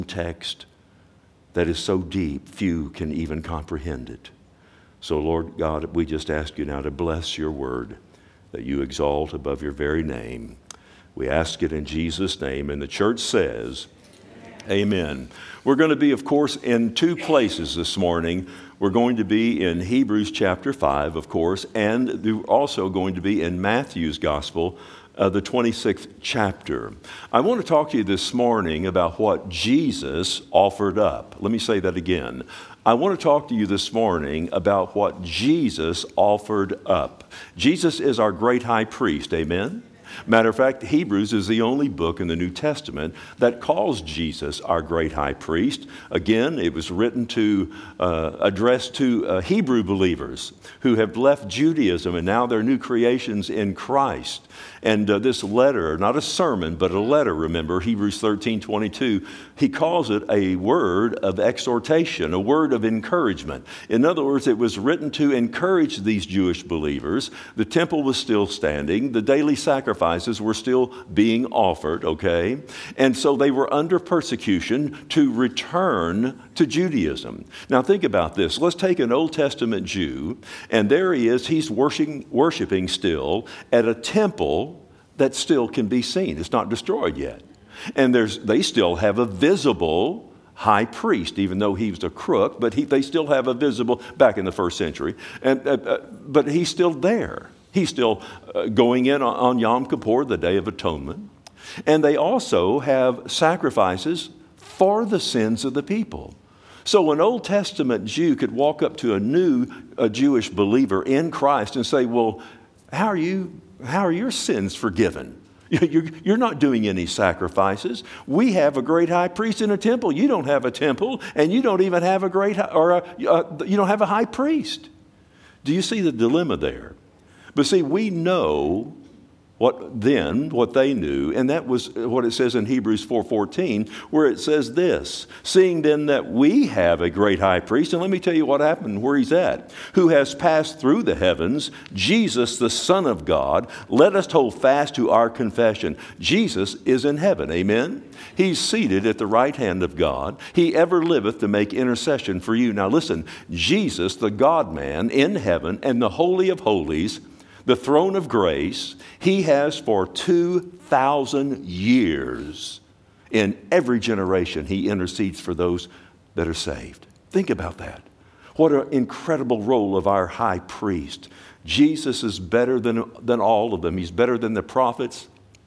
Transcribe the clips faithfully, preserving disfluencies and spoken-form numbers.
text that is so deep, few can even comprehend it. So, Lord God, we just ask you now to bless your word, that you exalt above your very name. We ask it in Jesus' name, and the church says, amen. Amen. We're going to be, of course, in two places this morning. We're going to be in Hebrews chapter five, of course, and we're also going to be in Matthew's Gospel, uh, the twenty-sixth chapter. I want to talk to you this morning about what Jesus offered up. Let me say that again. I want to talk to you this morning about what Jesus offered up. Jesus is our great high priest, amen? Matter of fact, Hebrews is the only book in the New Testament that calls Jesus our great high priest. Again, it was written to, uh, addressed to uh, Hebrew believers who have left Judaism and now they're new creations in Christ. And uh, this letter, not a sermon, but a letter, remember, Hebrews thirteen twenty-two, he calls it a word of exhortation, a word of encouragement. In other words, it was written to encourage these Jewish believers. The temple was still standing. The daily sacrifices were still being offered, okay? And so they were under persecution to return to Judaism. Now think about this. Let's take an Old Testament Jew, and there he is. He's worshiping, worshiping still at a temple that still can be seen. It's not destroyed yet. And there's they still have a visible high priest, even though he was a crook, but he, they still have a visible, back in the first century, and, uh, uh, but he's still there. He's still uh, going in on, on Yom Kippur, the Day of Atonement. And they also have sacrifices for the sins of the people. So an Old Testament Jew could walk up to a new a Jewish believer in Christ and say, well, how are you, how are your sins forgiven? You're, you're not doing any sacrifices. We have a great high priest in a temple. You don't have a temple, and you don't even have a great, or a, uh, you don't have a high priest. Do you see the dilemma there? But see, we know what then, what they knew, and that was what it says in Hebrews four fourteen, where it says this, seeing then that we have a great high priest, and let me tell you what happened, where he's at, who has passed through the heavens, Jesus, the Son of God, let us hold fast to our confession. Jesus is in heaven, amen? He's seated at the right hand of God. He ever liveth to make intercession for you. Now listen, Jesus, the God-man in heaven and the Holy of Holies, the throne of grace, he has for two thousand years, in every generation, he intercedes for those that are saved. Think about that. What an incredible role of our high priest. Jesus is better than, than all of them. He's better than the prophets.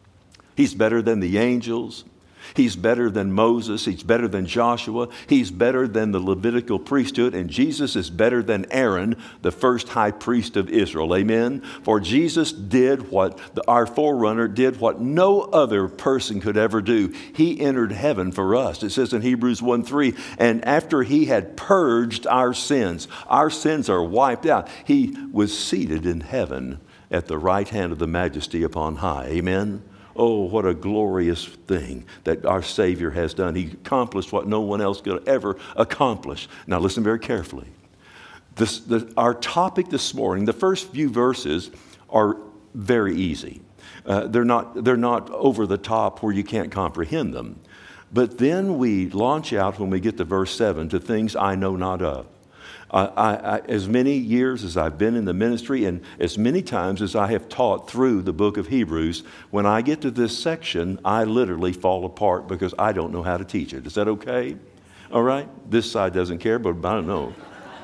He's better than the angels. He's better than Moses. He's better than Joshua. He's better than the Levitical priesthood. And Jesus is better than Aaron, the first high priest of Israel. Amen? For Jesus did what the, our forerunner did, what no other person could ever do. He entered heaven for us. It says in Hebrews one three, and after he had purged our sins, our sins are wiped out. He was seated in heaven at the right hand of the Majesty upon high. Amen? Oh, what a glorious thing that our Savior has done. He accomplished what no one else could ever accomplish. Now listen very carefully. This, the, our topic this morning, the first few verses are very easy. Uh, they're not, they're not over the top where you can't comprehend them. But then we launch out when we get to verse seven to things I know not of. I, I, as many years as I've been in the ministry and as many times as I have taught through the book of Hebrews, when I get to this section, I literally fall apart because I don't know how to teach it. Is that okay? All right? This side doesn't care, but I don't know.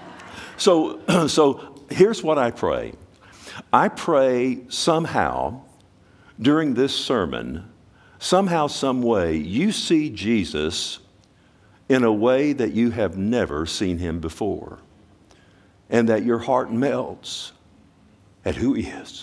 So, so here's what I pray. I pray somehow during this sermon, somehow, some way, you see Jesus in a way that you have never seen him before. And that your heart melts at who he is.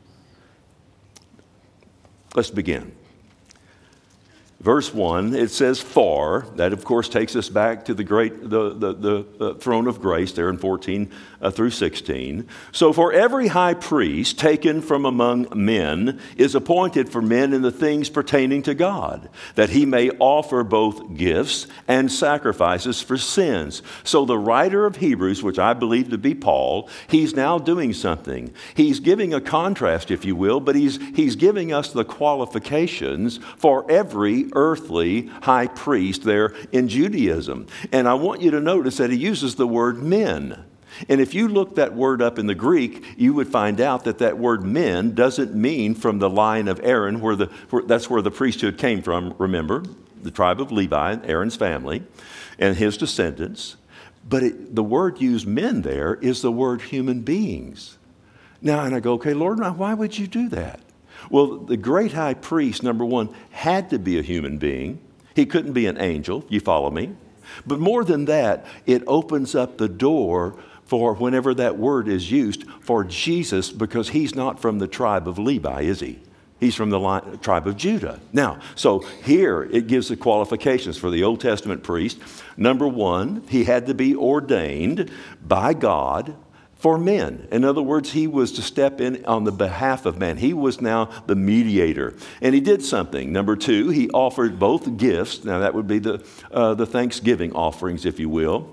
Let's begin. Verse one, it says, for, that of course takes us back to the great, the, the, the uh, throne of grace there in fourteen uh, through sixteen. So for every high priest taken from among men is appointed for men in the things pertaining to God, that he may offer both gifts and sacrifices for sins. So the writer of Hebrews, which I believe to be Paul, he's now doing something. He's giving a contrast, if you will, but he's, he's giving us the qualifications for every every earthly high priest there in Judaism. And I want you to notice that he uses the word men. And if you look that word up in the Greek, you would find out that that word men doesn't mean from the line of Aaron, where the where, that's where the priesthood came from, remember? The tribe of Levi, Aaron's family, and his descendants. But it, the word used men there is the word human beings. Now, and I go, okay, Lord, now why would you do that? Well, the great high priest, number one, had to be a human being. He couldn't be an angel. You follow me? But more than that, it opens up the door for whenever that word is used for Jesus, because he's not from the tribe of Levi, is he? He's from the line, tribe of Judah. Now, so here it gives the qualifications for the Old Testament priest. Number one, he had to be ordained by God for men. In other words, he was to step in on the behalf of man. He was now the mediator. And he did something. Number two, he offered both gifts. Now, that would be the, uh, the Thanksgiving offerings, if you will.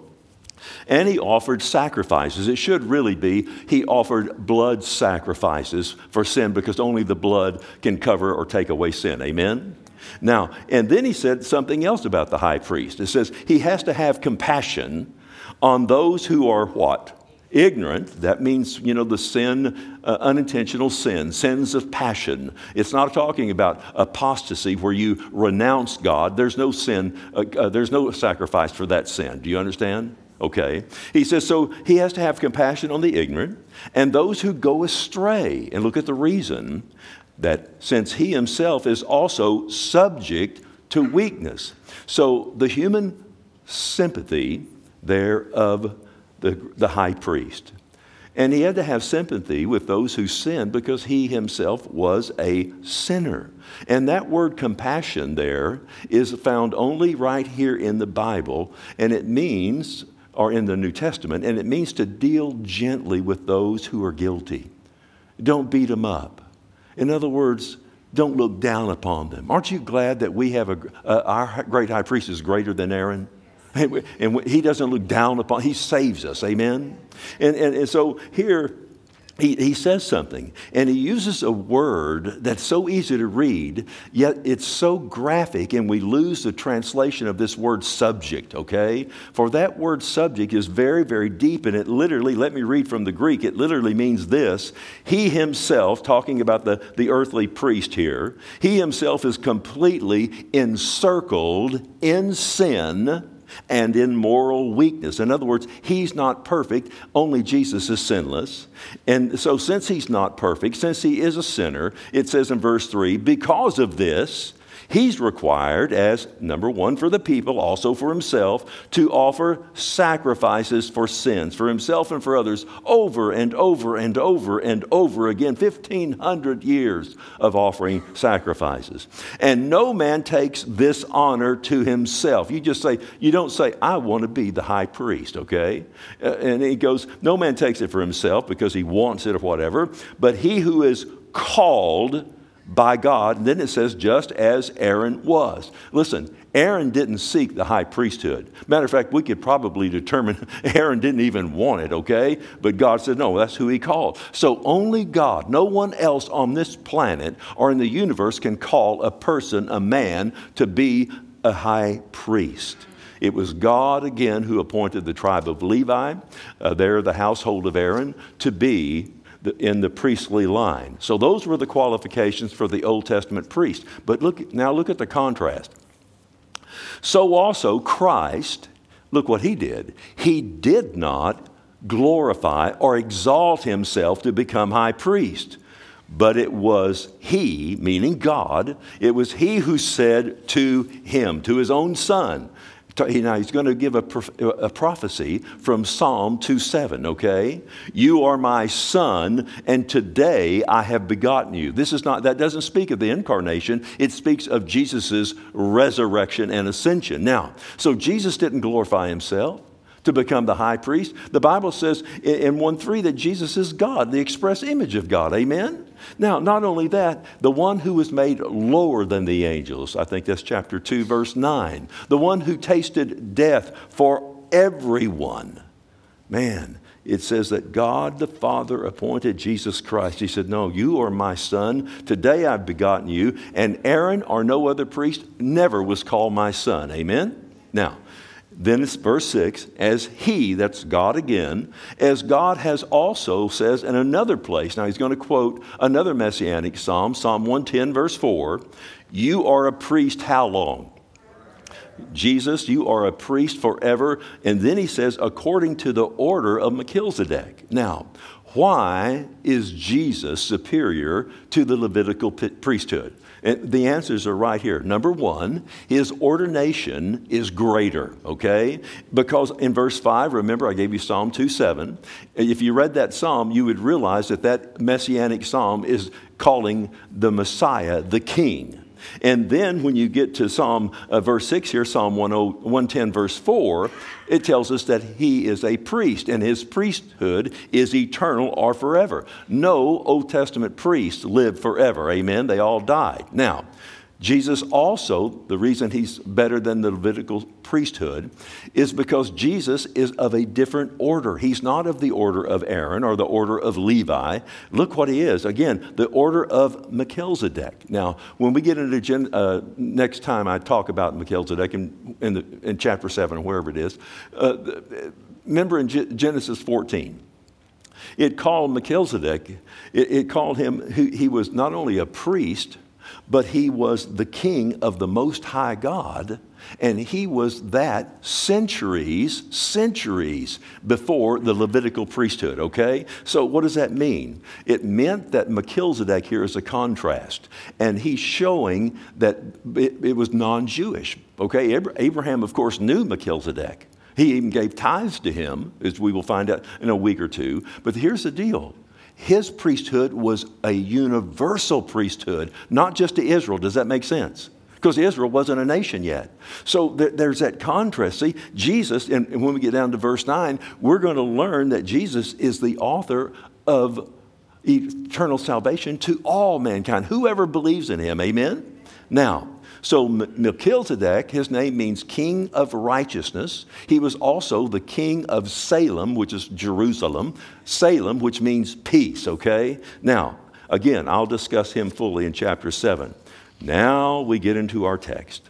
And he offered sacrifices. It should really be he offered blood sacrifices for sin, because only the blood can cover or take away sin. Amen? Now, and then he said something else about the high priest. It says he has to have compassion on those who are what? Ignorant. That means, you know, the sin, uh, unintentional sin, sins of passion. It's not talking about apostasy where you renounce God. There's no sin, uh, uh, there's no sacrifice for that sin. Do you understand? Okay. He says, so he has to have compassion on the ignorant and those who go astray. And look at the reason, that since he himself is also subject to weakness. So the human sympathy there of the, the high priest. And he had to have sympathy with those who sinned, because he himself was a sinner. And that word compassion there is found only right here in the Bible. And it means, or in the New Testament, and it means to deal gently with those who are guilty. Don't beat them up. In other words, don't look down upon them. Aren't you glad that we have a, uh, our great high priest is greater than Aaron? And, and he doesn't look down upon, he saves us, amen? And, and, and so here, He, he says something, and he uses a word that's so easy to read, yet it's so graphic, and we lose the translation of this word subject, okay? For that word subject is very, very deep, and it literally, let me read from the Greek, it literally means this: he himself, talking about the, the earthly priest here, he himself is completely encircled in sin and in moral weakness. In other words, he's not perfect. Only Jesus is sinless. And so since he's not perfect, since he is a sinner, it says in verse three, because of this, he's required as, number one, for the people, also for himself, to offer sacrifices for sins, for himself and for others, over and over and over and over again, fifteen hundred years of offering sacrifices. And no man takes this honor to himself. You just say, you don't say, I want to be the high priest, okay? Uh, and he goes, no man takes it for himself because he wants it or whatever, but he who is called by God. And then it says, just as Aaron was. Listen, Aaron didn't seek the high priesthood. Matter of fact, we could probably determine Aaron didn't even want it, okay? But God said, no, that's who he called. So only God, no one else on this planet or in the universe can call a person, a man, to be a high priest. It was God, again, who appointed the tribe of Levi, uh, there the household of Aaron, to be in the priestly line. So those were the qualifications for the Old Testament priest. But look now look at the contrast. So also Christ, look what he did. He did not glorify or exalt himself to become high priest. But it was he, meaning God, it was he who said to him, to his own son. Now, he's going to give a, a prophecy from Psalm two seven, okay? You are my son, and today I have begotten you. This is not, that doesn't speak of the incarnation. It speaks of Jesus' resurrection and ascension. Now, so Jesus didn't glorify himself to become the high priest. The Bible says in one three that Jesus is God, the express image of God. Amen? Now, not only that, the one who was made lower than the angels, I think that's chapter two, verse nine, the one who tasted death for everyone. Man, it says that God the Father appointed Jesus Christ. He said, no, you are my son. Today I've begotten you. And Aaron or no other priest never was called my son. Amen? Now, then it's verse six, as he, that's God again, as God has also says in another place. Now he's going to quote another messianic psalm, Psalm one ten verse four. You are a priest how long? Jesus, you are a priest forever. And then he says, according to the order of Melchizedek. Now, why is Jesus superior to the Levitical priesthood? And the answers are right here. Number one, his ordination is greater, okay? Because in verse five, remember I gave you Psalm two seven. If you read that psalm, you would realize that that messianic psalm is calling the Messiah the King. And then when you get to Psalm uh, verse six here, Psalm one ten verse four, it tells us that he is a priest and his priesthood is eternal or forever. No Old Testament priest lived forever. Amen. They all died. Now, Jesus also, the reason he's better than the Levitical priesthood is because Jesus is of a different order. He's not of the order of Aaron or the order of Levi. Look what he is. Again, the order of Melchizedek. Now, when we get into gen, uh, next time I talk about Melchizedek in, in, the, in chapter seven or wherever it is, uh, remember in G- Genesis fourteen, it called Melchizedek, it, it called him, he, he was not only a priest, but he was the king of the Most High God, and he was that centuries, centuries before the Levitical priesthood, okay? So what does that mean? It meant that Melchizedek here is a contrast, and he's showing that it, it was non-Jewish, okay? Abraham, of course, knew Melchizedek. He even gave tithes to him, as we will find out in a week or two. But here's the deal. His priesthood was a universal priesthood, not just to Israel. Does that make sense? Because Israel wasn't a nation yet. So th- there's that contrast. See, Jesus, and, and when we get down to verse nine, we're going to learn that Jesus is the author of eternal salvation to all mankind, whoever believes in him. Amen? Now, so Melchizedek, his name means king of righteousness. He was also the king of Salem, which is Jerusalem. Salem, which means peace, okay? Now, again, I'll discuss him fully in chapter seven. Now we get into our text.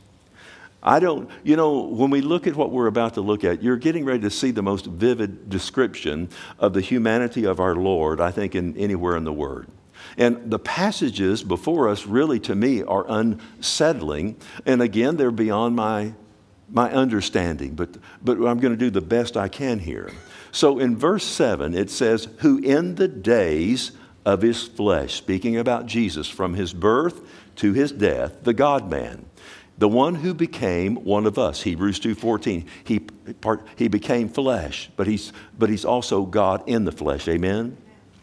I don't, you know, when we look at what we're about to look at, you're getting ready to see the most vivid description of the humanity of our Lord, I think, in anywhere in the Word. And the passages before us really, to me, are unsettling. And again, they're beyond my, my understanding. But, but I'm going to do the best I can here. So in verse seven, it says, who in the days of his flesh, speaking about Jesus, from his birth to his death, the God-man, the one who became one of us, Hebrews two fourteen, he, part, he became flesh, but he's, but he's also God in the flesh. Amen?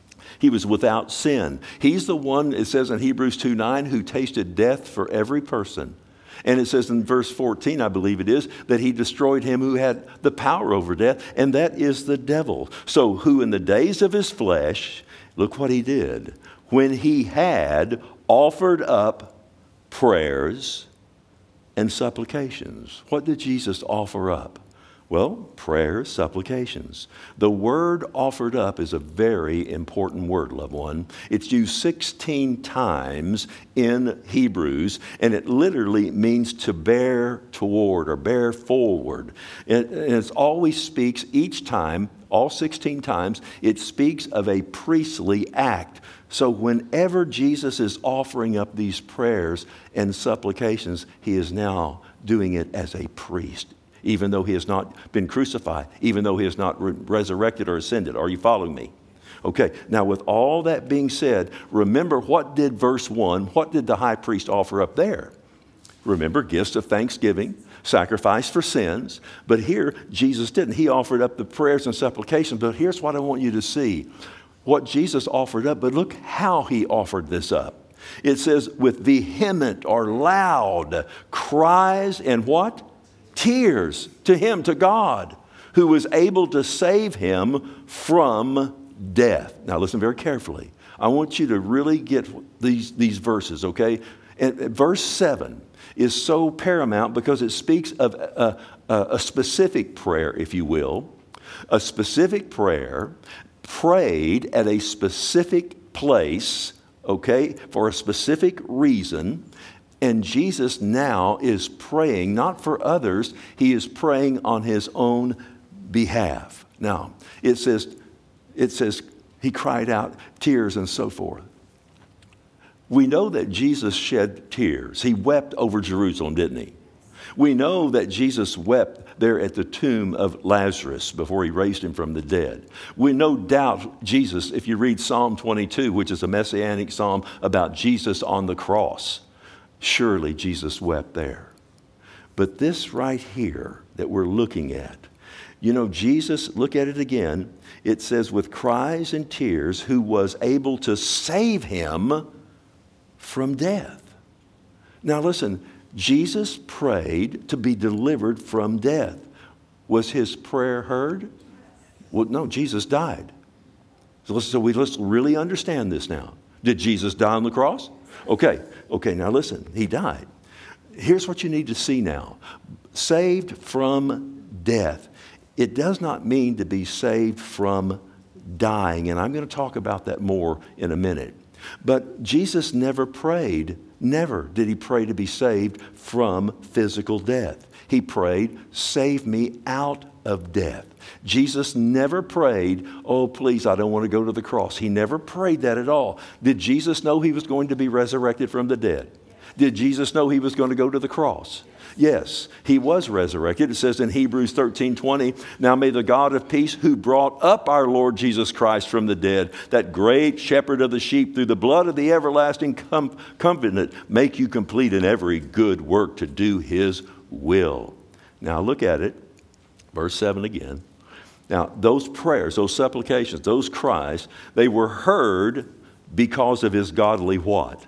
He was without sin. He's the one, it says in Hebrews two nine, who tasted death for every person. And it says in verse fourteen, I believe it is, that he destroyed him who had the power over death, and that is the devil. So who in the days of his flesh, look what he did, when he had offered up prayers and supplications. What did Jesus offer up? Well, prayers, supplications. The word offered up is a very important word, loved one. It's used sixteen times in Hebrews, and it literally means to bear toward or bear forward. And it always speaks each time, all sixteen times, it speaks of a priestly act. So whenever Jesus is offering up these prayers and supplications, he is now doing it as a priest. Even though he has not been crucified, even though he has not re- resurrected or ascended. Are you following me? Okay, now with all that being said, remember what did verse one, what did the high priest offer up there? Remember, gifts of thanksgiving, sacrifice for sins. But here, Jesus didn't. He offered up the prayers and supplications. But here's what I want you to see. What Jesus offered up, but look how he offered this up. It says with vehement or loud cries and what? Tears to him, to God, who was able to save him from death. Now listen very carefully. I want you to really get these, these verses, okay? And verse seven is so paramount because it speaks of a, a, a specific prayer, if you will. A specific prayer prayed at a specific place, okay, for a specific reason. And Jesus now is praying not for others, he is praying on his own behalf. Now, it says, it says he cried out tears and so forth. We know that Jesus shed tears. He wept over Jerusalem, didn't he? We know that Jesus wept there at the tomb of Lazarus before he raised him from the dead. We no doubt Jesus, if you read Psalm twenty-two, which is a messianic psalm about Jesus on the cross, surely Jesus wept there. But this right here that we're looking at, you know, Jesus, look at it again. It says, with cries and tears, who was able to save him from death. Now listen, Jesus prayed to be delivered from death. Was his prayer heard? Well, no, Jesus died. So let's, so we, let's really understand this now. Did Jesus die on the cross? Okay, okay, now listen, he died. Here's what you need to see now. Saved from death. It does not mean to be saved from dying, and I'm going to talk about that more in a minute. But Jesus never prayed, never did he pray to be saved from physical death. He prayed, save me out of death. Jesus never prayed, oh, please, I don't want to go to the cross. He never prayed that at all. Did Jesus know he was going to be resurrected from the dead? Did Jesus know he was going to go to the cross? Yes, he was resurrected. It says in Hebrews thirteen twenty, now may the God of peace, who brought up our Lord Jesus Christ from the dead, that great shepherd of the sheep, through the blood of the everlasting com- covenant, make you complete in every good work to do his will. Now look at it, verse seven again. Now those prayers, those supplications, those cries, they were heard because of his godly what?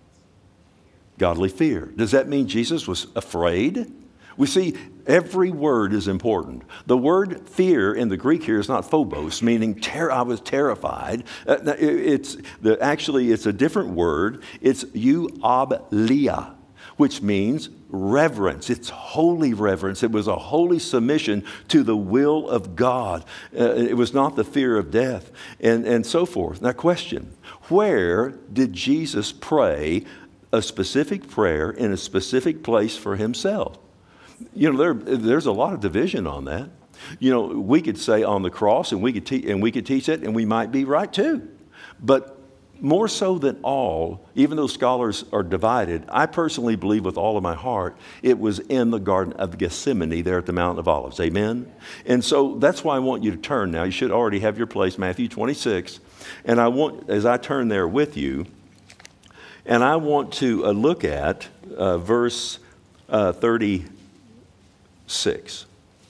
Godly fear. Does that mean Jesus was afraid? We see every word is important. The word fear in the Greek here is not phobos, meaning ter- I was terrified. Uh, it's the, actually, it's a different word. It's euoblia, which means reverence. It's holy reverence. It was a holy submission to the will of God. Uh, it was not the fear of death and, and so forth. Now question, where did Jesus pray a specific prayer in a specific place for himself? You know, there, there's a lot of division on that. You know, we could say on the cross, and we could te- and we could teach it, and we might be right too. But more so than all, even though scholars are divided, I personally believe with all of my heart, it was in the Garden of Gethsemane there at the Mount of Olives. Amen? And so that's why I want you to turn now. You should already have your place, Matthew twenty-six. And I want, as I turn there with you, and I want to uh, look at uh, verse uh, thirty-six.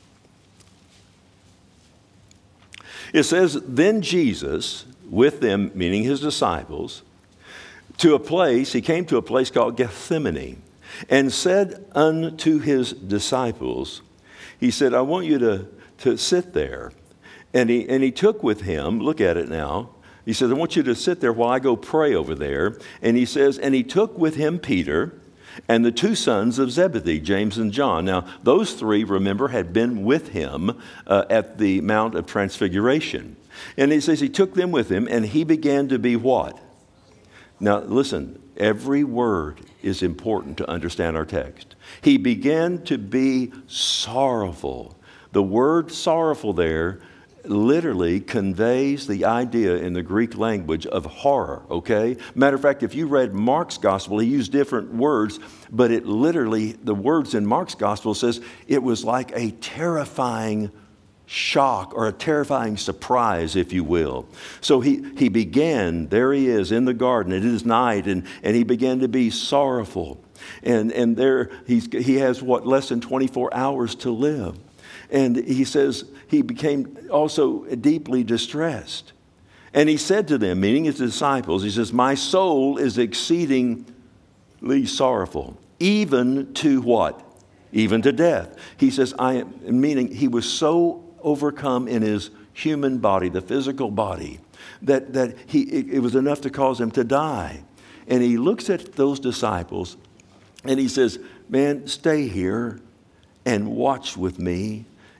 It says, then Jesus, with them, meaning his disciples, to a place, he came to a place called Gethsemane, and said unto his disciples, he said, I want you to, to sit there. And he, and he took with him, look at it now, he says, I want you to sit there while I go pray over there. And he says, and he took with him Peter and the two sons of Zebedee, James and John. Now, those three, remember, had been with him uh, at the Mount of Transfiguration. And he says he took them with him, and he began to be what? Now, listen, every word is important to understand our text. He began to be sorrowful. The word sorrowful there literally conveys the idea in the Greek language of horror, okay? Matter of fact, if you read Mark's gospel, he used different words, but it literally, the words in Mark's gospel says it was like a terrifying shock or a terrifying surprise, if you will. So he, he began, there he is in the garden, it is night, and, and he began to be sorrowful. And, and there he's, he has, what, less than twenty-four hours to live. And he says he became also deeply distressed. And he said to them, meaning his disciples, he says, my soul is exceedingly sorrowful, even to what? Even to death. He says, I am, meaning he was so overcome in his human body, the physical body, that, that he it, it was enough to cause him to die. And he looks at those disciples and he says, man, stay here and watch with me.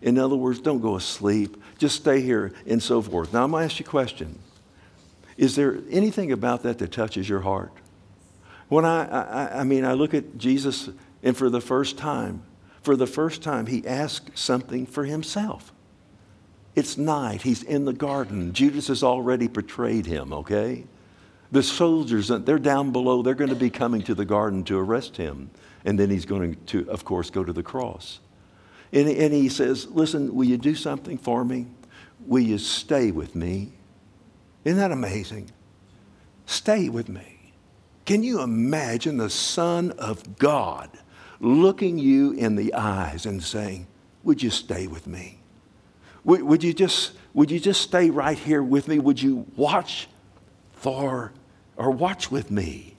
In other words, don't go asleep. Just stay here and so forth. Now, I'm going to ask you a question. Is there anything about that that touches your heart? When I, I, I mean, I look at Jesus, and for the first time, for the first time, he asked something for himself. It's night. He's in the garden. Judas has already betrayed him, okay? The soldiers, they're down below. They're going to be coming to the garden to arrest him. And then he's going to, of course, go to the cross. And, and he says, listen, will you do something for me? Will you stay with me? Isn't that amazing? Stay with me. Can you imagine the Son of God looking you in the eyes and saying, would you stay with me? Would, would you just, would you just stay right here with me? Would you watch for, or watch with me?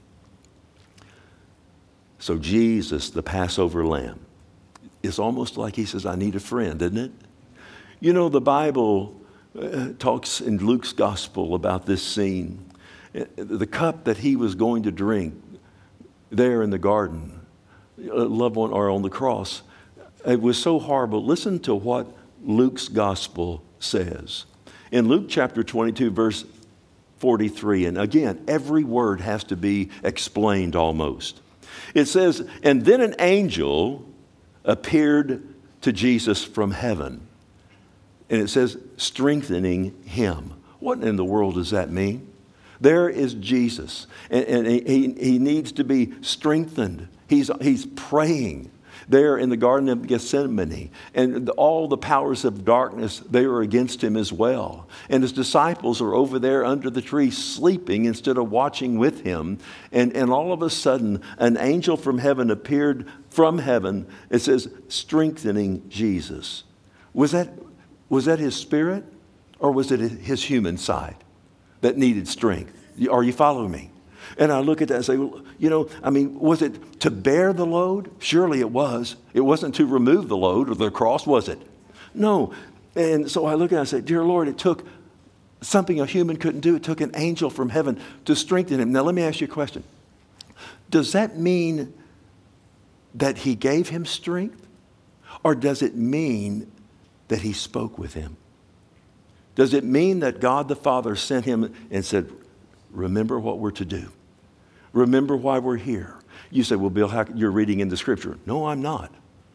So Jesus, the Passover lamb, is almost like he says, I need a friend, isn't it? You know, the Bible uh, talks in Luke's gospel about this scene. The cup that he was going to drink there in the garden, loved one, or on the cross, it was so horrible. Listen to what Luke's gospel says. In Luke chapter twenty-two, verse forty-three, and again, every word has to be explained almost. It says, and then an angel appeared to Jesus from heaven. And it says, strengthening him. What in the world does that mean? There is Jesus, and, and he, he needs to be strengthened. He's, he's praying there in the Garden of Gethsemane, and all the powers of darkness, they are against him as well. And his disciples are over there under the tree sleeping instead of watching with him. And, and all of a sudden, an angel from heaven appeared from heaven. It says, strengthening Jesus. Was that, was that his spirit, or was it his human side that needed strength? Are you following me? And I look at that and say, well, you know, I mean, was it to bear the load? Surely it was. It wasn't to remove the load or the cross, was it? No. And so I look at it and say, dear Lord, it took something a human couldn't do. It took an angel from heaven to strengthen him. Now, let me ask you a question. Does that mean that he gave him strength? Or does it mean that he spoke with him? Does it mean that God the Father sent him and said, remember what we're to do? Remember why we're here. You say, well, Bill, how, you're reading in the scripture. No, I'm not.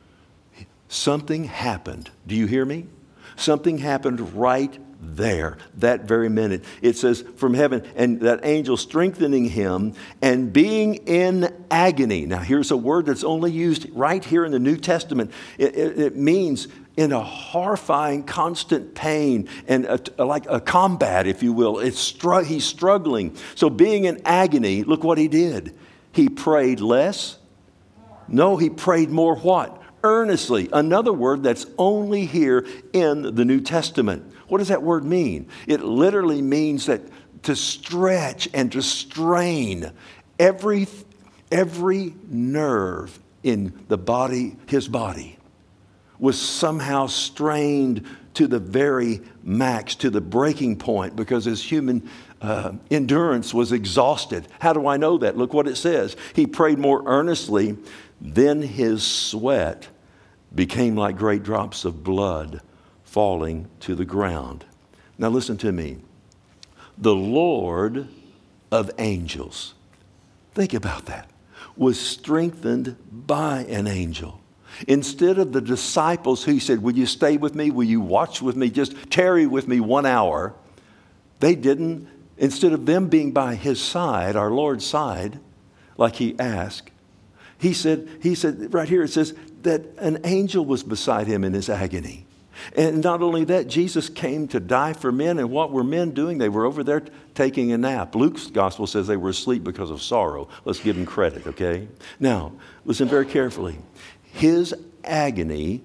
Something happened. Do you hear me? Something happened right there, that very minute. It says from heaven, and that angel strengthening him and being in agony. Now, here's a word that's only used right here in the New Testament. It, it, it means in a horrifying, constant pain, and a, like a combat, if you will. It's str- he's struggling. So being in agony, look what he did. He prayed less. No, he prayed more what? Earnestly. Another word that's only here in the New Testament. What does that word mean? It literally means that to stretch and to strain every, every nerve in the body, his body, was somehow strained to the very max, to the breaking point, because his human uh, endurance was exhausted. How do I know that? Look what it says. He prayed more earnestly, then his sweat became like great drops of blood falling to the ground. Now listen to me. The Lord of angels, think about that, was strengthened by an angel. Instead of the disciples who said, will you stay with me? Will you watch with me? Just tarry with me one hour. They didn't. Instead of them being by his side, our Lord's side, like he asked, he said, he said right here, it says that an angel was beside him in his agony. And not only that, Jesus came to die for men. And what were men doing? They were over there t- taking a nap. Luke's gospel says they were asleep because of sorrow. Let's give them credit, okay? Now, listen very carefully. His agony,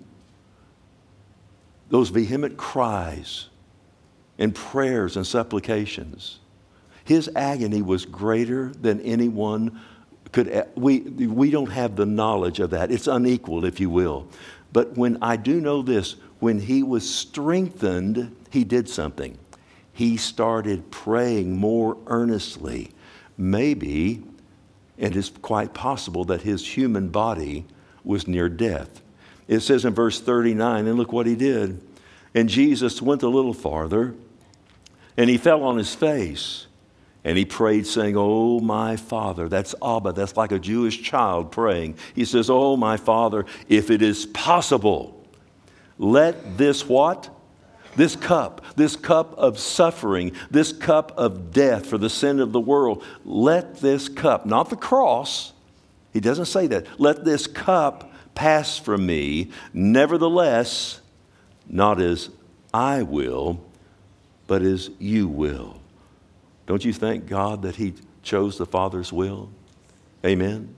those vehement cries and prayers and supplications, his agony was greater than anyone could. We, we don't have the knowledge of that. It's unequal, if you will. But when I do know this, when he was strengthened, he did something. He started praying more earnestly. Maybe, and it's quite possible that his human body was near death. It says in verse thirty-nine, and look what he did. And Jesus went a little farther, and he fell on his face, and he prayed, saying, "Oh, my Father." That's Abba. That's like a Jewish child praying. He says, "Oh, my Father, if it is possible, let this" what? This cup, this cup of suffering, this cup of death for the sin of the world, let this cup, not the cross, he doesn't say that, let this cup pass from me. Nevertheless, not as I will, but as you will. Don't you thank God that he chose the Father's will? Amen.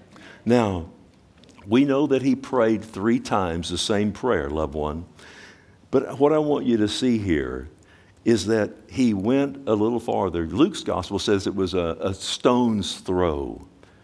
Now, we know that he prayed three times the same prayer, loved one. But what I want you to see here is that he went a little farther. Luke's gospel says it was a, a stone's throw.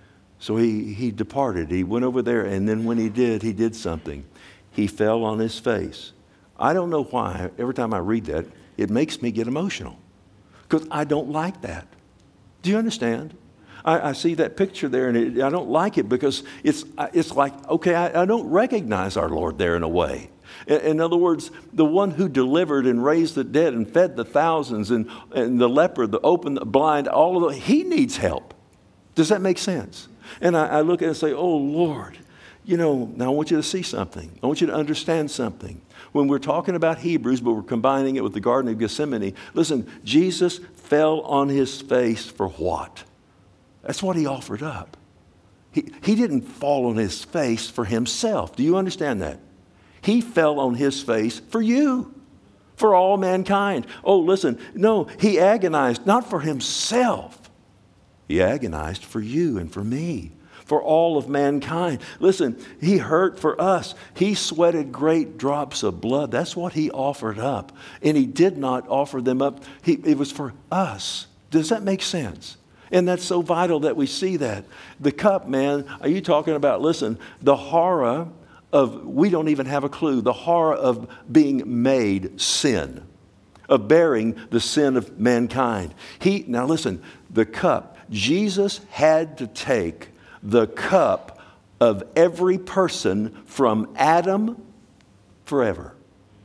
So he, he departed. He went over there, and then when he did, he did something. He fell on his face. I don't know why. Every time I read that, it makes me get emotional because I don't like that. Do you understand? I, I see that picture there, and it, I don't like it because it's, it's like, okay, I, I don't recognize our Lord there in a way. In other words, the one who delivered and raised the dead and fed the thousands and, and the leper, the open, the blind, all of the, he needs help. Does that make sense? And I, I look at it and say, oh, Lord, you know, now I want you to see something. I want you to understand something. When we're talking about Hebrews, but we're combining it with the Garden of Gethsemane, listen, Jesus fell on his face for what? That's what he offered up. He, he didn't fall on his face for himself. Do you understand that? He fell on his face for you, for all mankind. Oh, listen, no, he agonized not for himself. He agonized for you and for me, for all of mankind. Listen, he hurt for us. He sweated great drops of blood. That's what he offered up. And he did not offer them up. He, it was for us. Does that make sense? And that's so vital that we see that. The cup, man, are you talking about, listen, the horror of, we don't even have a clue, the horror of being made sin, of bearing the sin of mankind. He, now listen, the cup, Jesus had to take the cup of every person from Adam forever.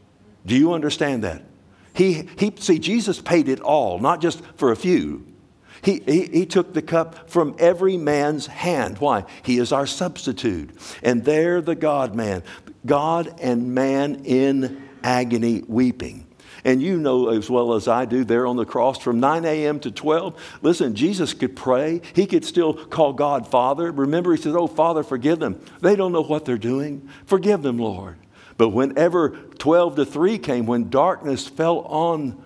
Do you understand that? He, he, see, Jesus paid it all, not just for a few. He, he, he took the cup from every man's hand. Why? He is our substitute. And there the God-man, God and man in agony weeping. And you know as well as I do, there on the cross from nine a.m. to twelve, listen, Jesus could pray. He could still call God Father. Remember, he says, oh, Father, forgive them. They don't know what they're doing. Forgive them, Lord. But whenever twelve to three came, when darkness fell on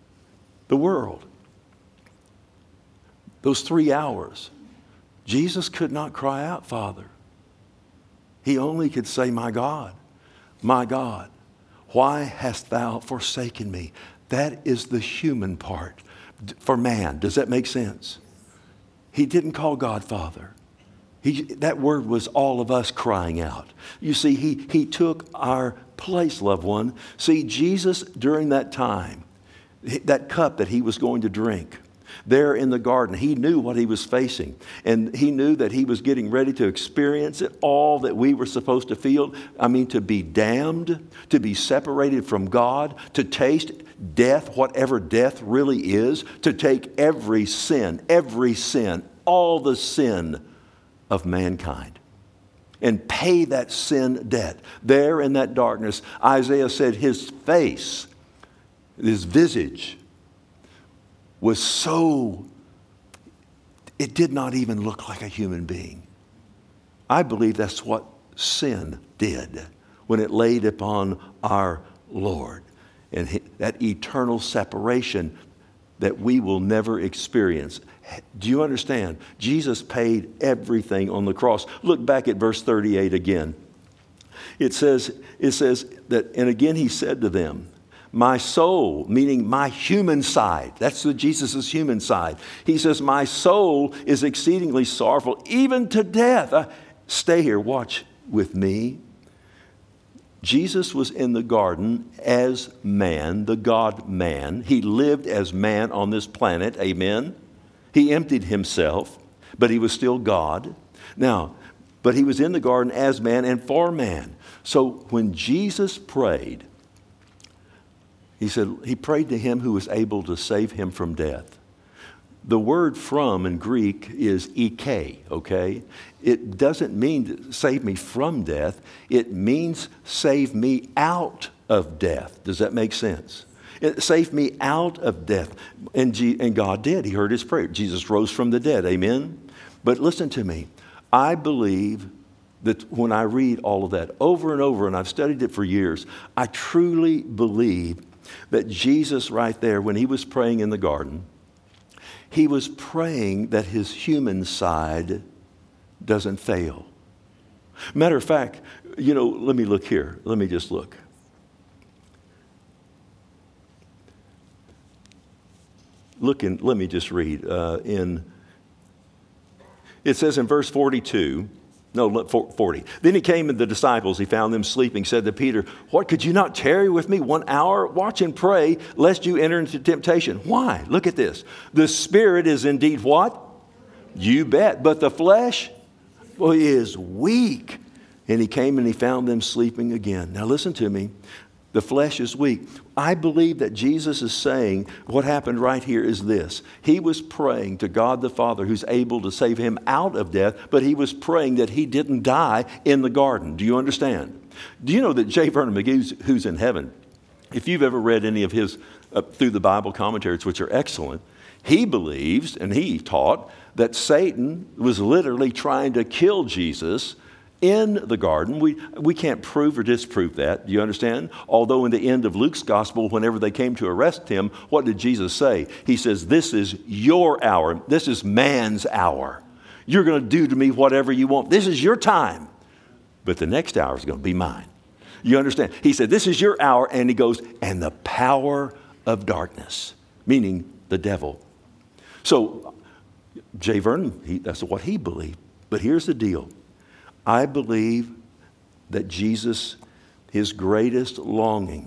the world, those three hours, Jesus could not cry out, Father. He only could say, my God, my God, why hast thou forsaken me? That is the human part for man. Does that make sense? He didn't call God Father. He, that word was all of us crying out. You see, he, he took our place, loved one. See, Jesus, during that time, that cup that he was going to drink, there in the garden, he knew what he was facing. And he knew that he was getting ready to experience it, all that we were supposed to feel. I mean, to be damned, to be separated from God, to taste death, whatever death really is, to take every sin, every sin, all the sin of mankind, and pay that sin debt. There in that darkness, Isaiah said his face, his visage, was so, it did not even look like a human being. I believe that's what sin did when it laid upon our Lord. And that eternal separation that we will never experience. Do you understand? Jesus paid everything on the cross. Look back at verse thirty-eight again. It says, it says that, and again he said to them, my soul, meaning my human side. That's the Jesus' human side. He says, my soul is exceedingly sorrowful, even to death. Uh, stay here, watch with me. Jesus was in the garden as man, the God-man. He lived as man on this planet, amen? He emptied himself, but he was still God. Now, but he was in the garden as man and for man. So when Jesus prayed, he said he prayed to him who was able to save him from death. The word from in Greek is ike, okay? It doesn't mean save me from death. It means save me out of death. Does that make sense? It saved me out of death. And, G- and God did. He heard his prayer. Jesus rose from the dead. Amen? But listen to me. I believe that when I read all of that over and over, and I've studied it for years, I truly believe that Jesus right there, when he was praying in the garden, he was praying that his human side doesn't fail. Matter of fact, you know, let me look here. Let me just look. Look in, let me just read. Uh, in It says in verse forty-two, no, forty. Then he came to the disciples. He found them sleeping, said to Peter, what, could you not tarry with me one hour? Watch and pray, lest you enter into temptation. Why? Look at this. The spirit is indeed what? You bet. But the flesh, well, is weak. And he came and he found them sleeping again. Now listen to me. The flesh is weak. I believe that Jesus is saying what happened right here is this. He was praying to God the Father who's able to save him out of death, but he was praying that he didn't die in the garden. Do you understand? Do you know that J. Vernon McGee, who's in heaven, if you've ever read any of his uh, through the Bible commentaries, which are excellent, he believes and he taught that Satan was literally trying to kill Jesus in the garden. We, we can't prove or disprove that. Do you understand? Although in the end of Luke's gospel, whenever they came to arrest him, what did Jesus say? He says, this is your hour. This is man's hour. You're going to do to me whatever you want. This is your time. But the next hour is going to be mine. You understand? He said, this is your hour. And he goes, and the power of darkness, meaning the devil. So J. Vernon, he, that's what he believed. But here's the deal. I believe that Jesus, his greatest longing,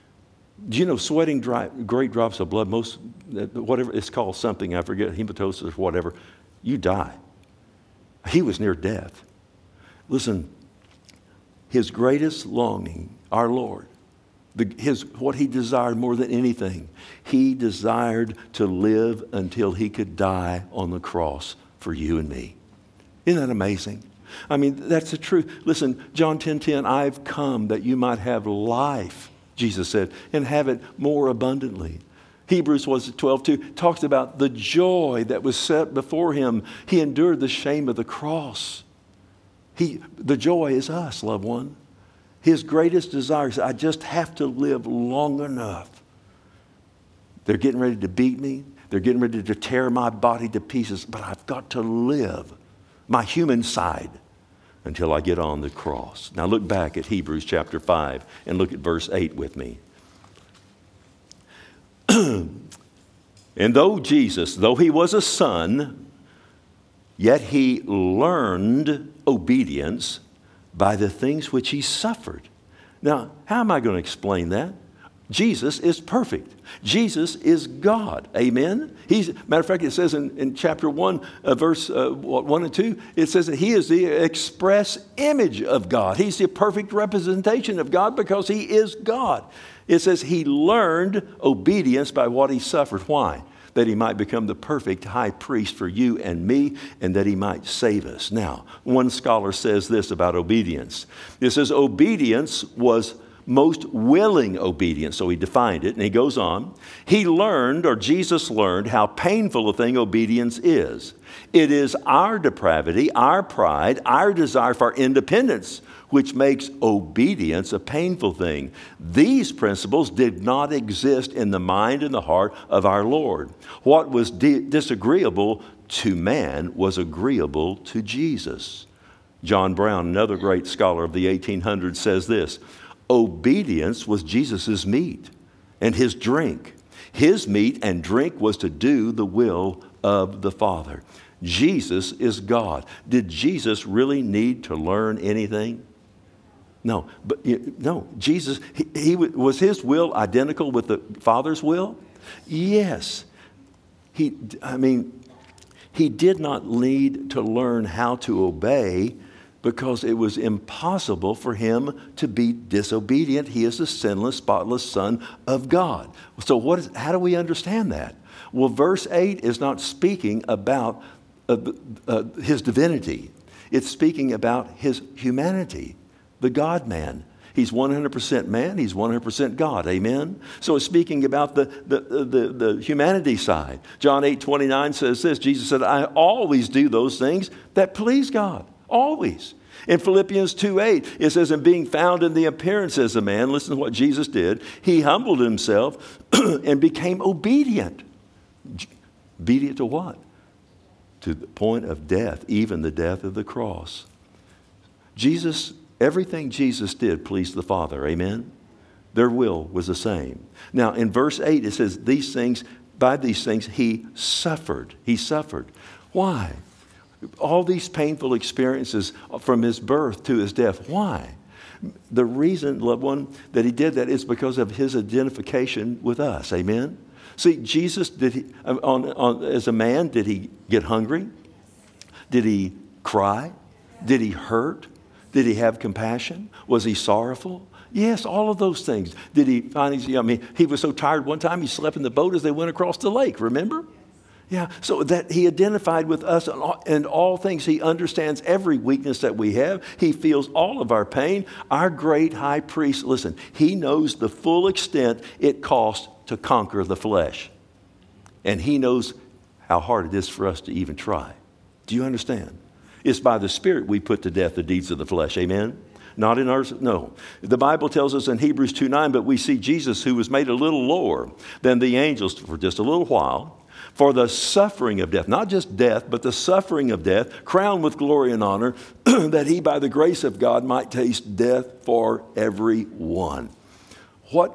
do you know sweating dry, great drops of blood, most, whatever, it's called something, I forget, hematosis or whatever, you die. He was near death. Listen, his greatest longing, our Lord, the, his, what he desired more than anything, he desired to live until he could die on the cross for you and me. Isn't that amazing? I mean, that's the truth. Listen, John ten ten, I've come that you might have life, Jesus said, and have it more abundantly. Hebrews was twelve two talks about the joy that was set before him. He endured the shame of the cross. He, the joy is us, loved one. His greatest desire is, I just have to live long enough. They're getting ready to beat me. They're getting ready to tear my body to pieces, but I've got to live my human side until I get on the cross. Now look back at Hebrews chapter five and look at verse eight with me. And though Jesus, though he was a son, yet he learned obedience by the things which he suffered. Now, how am I going to explain that? Jesus is perfect. Jesus is God. Amen? He's, matter of fact, it says in, in chapter one, uh, verse uh, one and two, it says that he is the express image of God. He's the perfect representation of God because he is God. It says he learned obedience by what he suffered. Why? That he might become the perfect high priest for you and me, and that he might save us. Now, one scholar says this about obedience. It says obedience was most willing obedience. So he defined it, and he goes on. He learned, or Jesus learned, how painful a thing obedience is. It is our depravity, our pride, our desire for independence, which makes obedience a painful thing. These principles did not exist in the mind and the heart of our Lord. What was di- disagreeable to man was agreeable to Jesus. John Brown, another great scholar of the eighteen hundreds, says this: obedience was Jesus' meat and his drink. His meat and drink was to do the will of the Father. Jesus is God. Did Jesus really need to learn anything? No, but no, Jesus, he, he was his will identical with the Father's will? Yes. He, I mean, he did not need to learn how to obey because it was impossible for him to be disobedient. He is the sinless, spotless Son of God. So what is, how do we understand that? Well, verse eight is not speaking about uh, uh, his divinity. It's speaking about his humanity, the God-man. He's one hundred percent man. He's one hundred percent God. Amen? So it's speaking about the, the, the, the humanity side. John eight twenty-nine says this. Jesus said, I always do those things that please God. Always. In Philippians two eight, it says, and being found in the appearance as a man, listen to what Jesus did. He humbled himself and became obedient. Obedient to what? To the point of death, even the death of the cross. Jesus, everything Jesus did pleased the Father. Amen? Their will was the same. Now, in verse eight, it says, these things, by these things, he suffered. He suffered. Why? All these painful experiences from his birth to his death. Why? The reason, loved one, that he did that is because of his identification with us. Amen? See, Jesus, did he, on, on, as a man, did he get hungry? Did he cry? Did he hurt? Did he have compassion? Was he sorrowful? Yes, all of those things. Did he finally, I mean, he was so tired one time he slept in the boat as they went across the lake, remember? Yeah, so that he identified with us in all, in all things. He understands every weakness that we have. He feels all of our pain. Our great high priest, listen, he knows the full extent it costs to conquer the flesh. And he knows how hard it is for us to even try. Do you understand? It's by the Spirit we put to death the deeds of the flesh. Amen? Not in ours. No. The Bible tells us in Hebrews two nine, but we see Jesus who was made a little lower than the angels for just a little while, for the suffering of death, not just death, but the suffering of death, crowned with glory and honor, that he by the grace of God might taste death for everyone. What?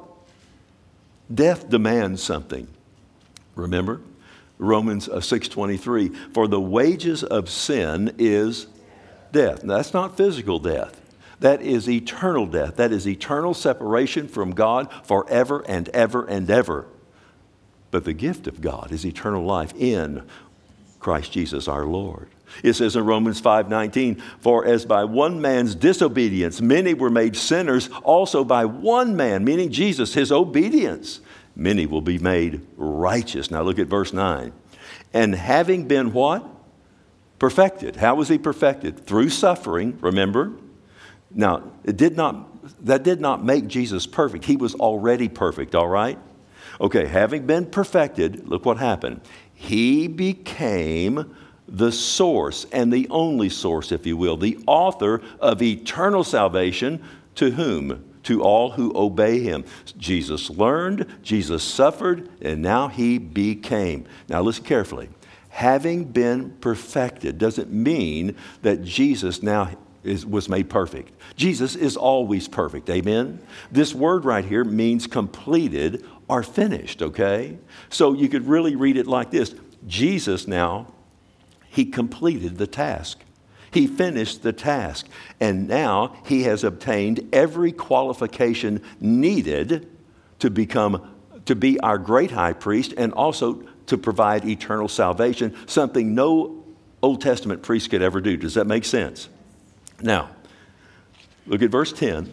Death demands something. Remember? Romans six twenty-three, for the wages of sin is death. Now, that's not physical death. That is eternal death. That is eternal separation from God forever and ever and ever. But the gift of God is eternal life in Christ Jesus our Lord. It says in Romans five nineteen, for as by one man's disobedience many were made sinners, also by one man, meaning Jesus, his obedience, many will be made righteous. Now look at verse nine. And having been what? Perfected. How was he perfected? Through suffering, remember? Now, it did not, that did not make Jesus perfect. He was already perfect, all right? Okay, having been perfected, look what happened. He became the source and the only source, if you will, the author of eternal salvation to whom? To all who obey him. Jesus learned, Jesus suffered, and now he became. Now listen carefully. Having been perfected doesn't mean that Jesus now is, was made perfect. Jesus is always perfect. Amen? This word right here means completed or finished, okay? So you could really read it like this. Jesus now, he completed the task. He finished the task. And now he has obtained every qualification needed to become, to be our great high priest and also to provide eternal salvation, something no Old Testament priest could ever do. Does that make sense? Now, look at verse ten.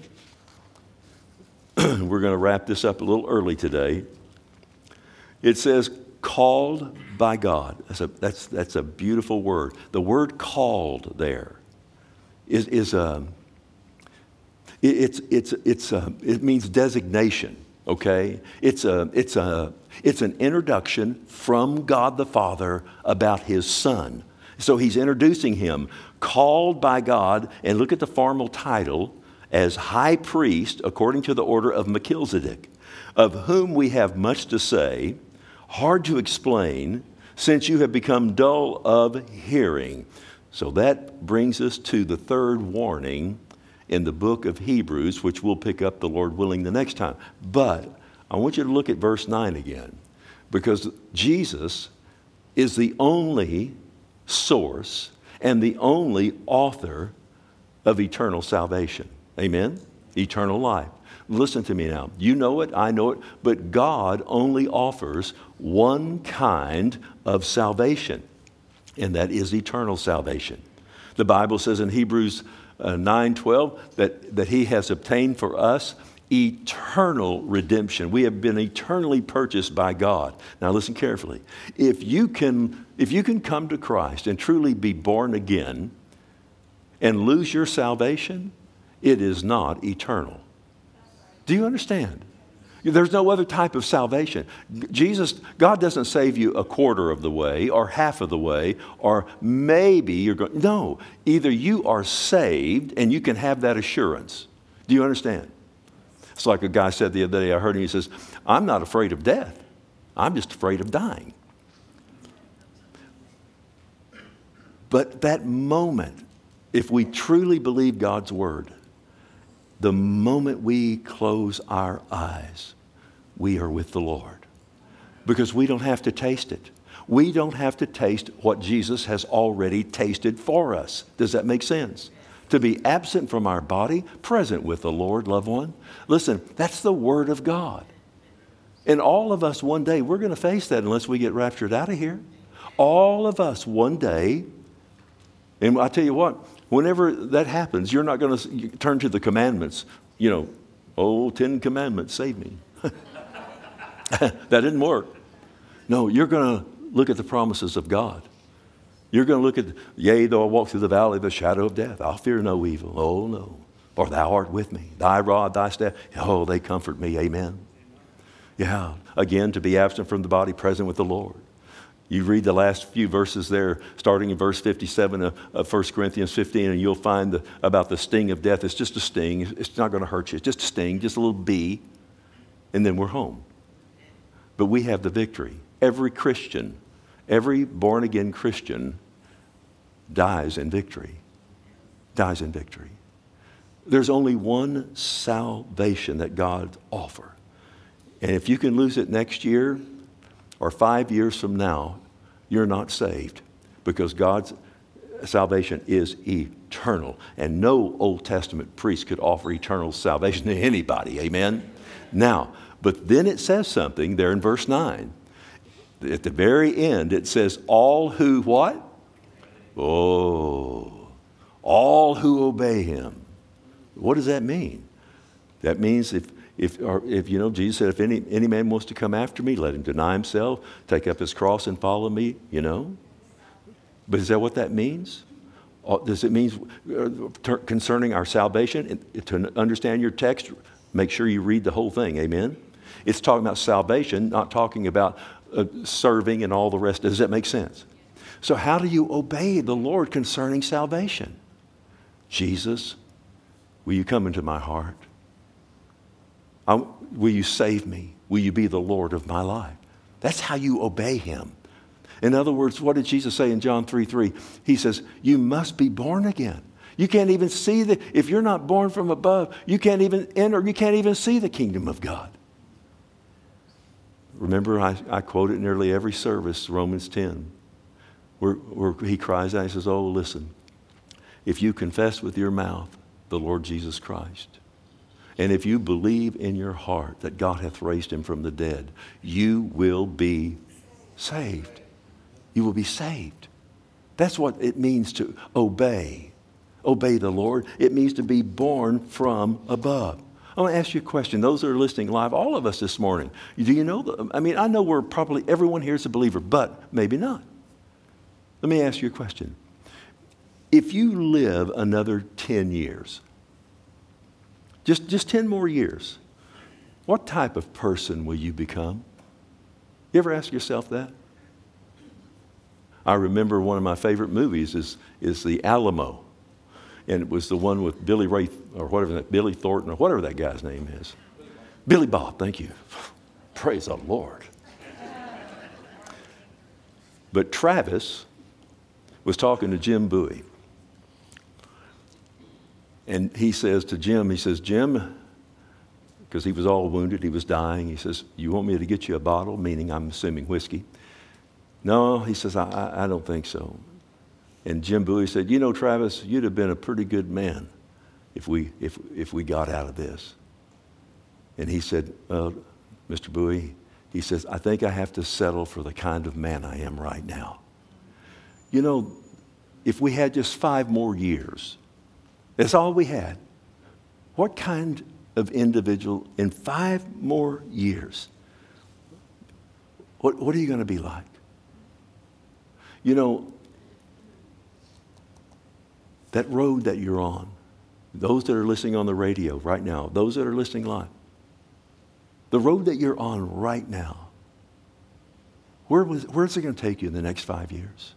We're going to wrap this up a little early today. It says, called by God. That's a, that's, that's a beautiful word. The word called there is, is a, it, it's, it's, it's a, it means designation, okay? It's, a, it's, a, it's an introduction from God the Father about his Son. So he's introducing him, called by God, and look at the formal title, as high priest according to the order of Melchizedek, of whom we have much to say, hard to explain, since you have become dull of hearing. So that brings us to the third warning in the book of Hebrews, which we'll pick up, the Lord willing, the next time. But I want you to look at verse nine again, because Jesus is the only source and the only author of eternal salvation. Amen? Eternal life. Listen to me now. You know it, I know it, but God only offers one kind of salvation, and that is eternal salvation. The Bible says in Hebrews uh, nine twelve, that, that he has obtained for us eternal redemption. We have been eternally purchased by God. Now listen carefully. If you can, if you can come to Christ and truly be born again and lose your salvation, it is not eternal. Do you understand? There's no other type of salvation. Jesus, God doesn't save you a quarter of the way or half of the way or maybe you're going. No, either you are saved and you can have that assurance. Do you understand? It's like a guy said the other day, I heard him, he says, I'm not afraid of death. I'm just afraid of dying. But that moment, if we truly believe God's word, the moment we close our eyes, we are with the Lord. Because we don't have to taste it. We don't have to taste what Jesus has already tasted for us. Does that make sense? To be absent from our body, present with the Lord, loved one. Listen, that's the Word of God. And all of us one day, we're going to face that unless we get raptured out of here. All of us one day, and I tell you what, whenever that happens, you're not going to turn to the commandments. You know, oh, Ten Commandments, save me. That didn't work. No, you're going to look at the promises of God. You're going to look at, yea, though I walk through the valley of the shadow of death, I'll fear no evil. Oh, no. For thou art with me. Thy rod, thy staff, oh, they comfort me. Amen. Yeah. Again, to be absent from the body, present with the Lord. You read the last few verses there, starting in verse fifty-seven of, of First Corinthians fifteen, and you'll find the, about the sting of death. It's just a sting. It's not going to hurt you. It's just a sting, just a little bee, and then we're home. But we have the victory. Every Christian, every born-again Christian dies in victory. Dies in victory. There's only one salvation that God offers. And if you can lose it next year or five years from now, you're not saved. Because God's salvation is eternal. And no Old Testament priest could offer eternal salvation to anybody. Amen? Now, but then it says something there in verse nine. At the very end, it says, all who what? Oh, all who obey him. What does that mean? That means if, if, or if you know, Jesus said, if any, any man wants to come after me, let him deny himself, take up his cross and follow me, you know. But is that what that means? Does it mean uh, concerning our salvation? To understand your text, make sure you read the whole thing, amen? It's talking about salvation, not talking about uh, serving and all the rest. Does that make sense? So how do you obey the Lord concerning salvation? Jesus, will you come into my heart? I, will you save me? Will you be the Lord of my life? That's how you obey him. In other words, what did Jesus say in John three three? He says, you must be born again. You can't even see the, if you're not born from above, you can't even enter, you can't even see the kingdom of God. Remember, I, I quote it nearly every service, Romans ten, where, where he cries out, he says, oh, listen, if you confess with your mouth the Lord Jesus Christ, and if you believe in your heart that God hath raised him from the dead, you will be saved. You will be saved. That's what it means to obey. Obey the Lord. It means to be born from above. I want to ask you a question. Those that are listening live, all of us this morning, do you know? The, I mean, I know we're probably, everyone here is a believer, but maybe not. Let me ask you a question. If you live another ten years, just, just ten more years, what type of person will you become? You ever ask yourself that? I remember one of my favorite movies is, is The Alamo. And it was the one with Billy Ray, or whatever that, Billy Thornton, or whatever that guy's name is. Billy Bob, thank you. Praise the Lord. But Travis was talking to Jim Bowie. And he says to Jim, he says, Jim, because he was all wounded, he was dying. He says, you want me to get you a bottle? Meaning, I'm assuming whiskey. No, he says, I, I, I don't think so. And Jim Bowie said, you know, Travis, you'd have been a pretty good man if we, if, if we got out of this. And he said, uh, Mister Bowie, he says, I think I have to settle for the kind of man I am right now. You know, if we had just five more years, That's all we had. What kind of individual in five more years, what, what are you going to be like? You know, that road that you're on, those that are listening on the radio right now, those that are listening live, the road that you're on right now, where was, where's it going to take you in the next five years?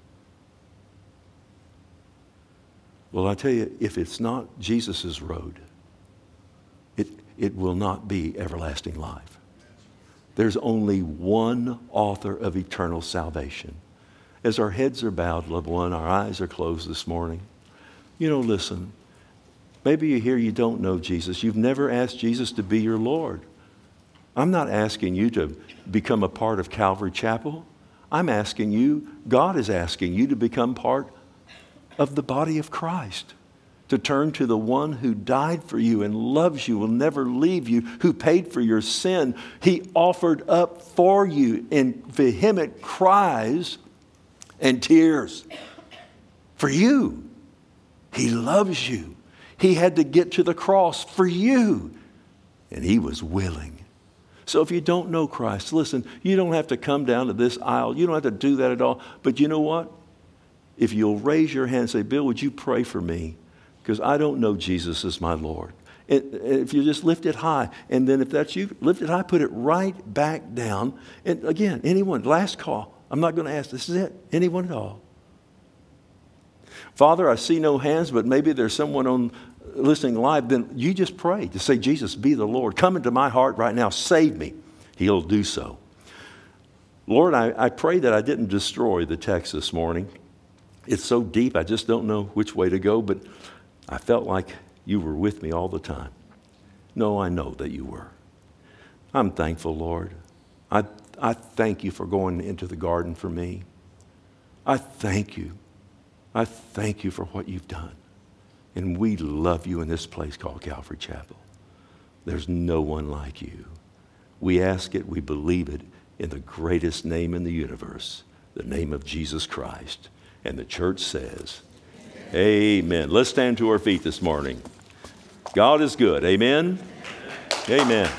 Well, I tell you, if it's not Jesus' road, it, it will not be everlasting life. There's only one author of eternal salvation. As our heads are bowed, loved one, our eyes are closed this morning. You know, listen, maybe you're here, you don't know Jesus. You've never asked Jesus to be your Lord. I'm not asking you to become a part of Calvary Chapel. I'm asking you, God is asking you to become part of the body of Christ, to turn to the one who died for you and loves you, will never leave you, who paid for your sin. He offered up for you in vehement cries and tears for you. He loves you. He had to get to the cross for you, and he was willing. So if you don't know Christ, listen, you don't have to come down to this aisle. You don't have to do that at all. But you know what? If you'll raise your hand and say, Bill, would you pray for me? Because I don't know Jesus as my Lord. And if you just lift it high, and then if that's you, lift it high, put it right back down. And again, anyone, last call. I'm not going to ask. This is it. Anyone at all. Father, I see no hands, but maybe there's someone on listening live. Then you just pray to say, Jesus, be the Lord. Come into my heart right now. Save me. He'll do so. Lord, I, I pray that I didn't destroy the text this morning. It's so deep, I just don't know which way to go, but I felt like you were with me all the time. No, I know that you were. I'm thankful, Lord. I, I thank you for going into the garden for me. I thank you. I thank you for what you've done. And we love you in this place called Calvary Chapel. There's no one like you. We ask it, we believe it in the greatest name in the universe, the name of Jesus Christ. And the church says, amen. Let's stand to our feet this morning. God is good. Amen? Amen.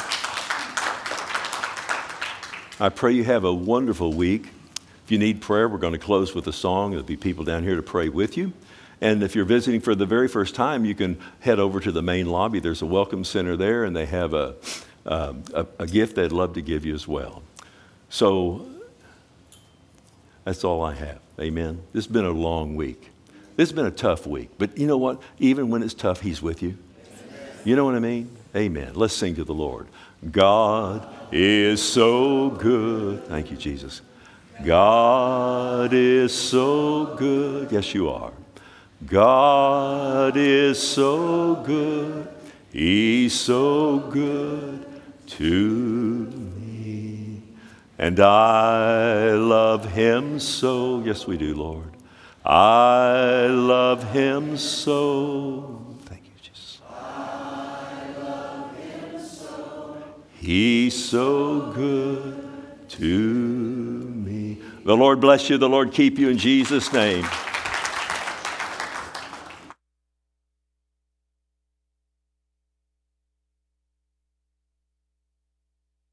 I pray you have a wonderful week. If you need prayer, we're going to close with a song. There'll be people down here to pray with you. And if you're visiting for the very first time, you can head over to the main lobby. There's a welcome center there, and they have a, uh, a, a gift they'd love to give you as well. So that's all I have. Amen. This has been a long week. This has been a tough week. But you know what? Even when it's tough, he's with you. You know what I mean? Amen. Let's sing to the Lord. God is so good. Thank you, Jesus. God is so good. Yes, you are. God is so good. He's so good to me. And I love him so. Yes, we do, Lord. I love him so. Thank you, Jesus. I love him so. He's so good to me. The Lord bless you. The Lord keep you in Jesus' name.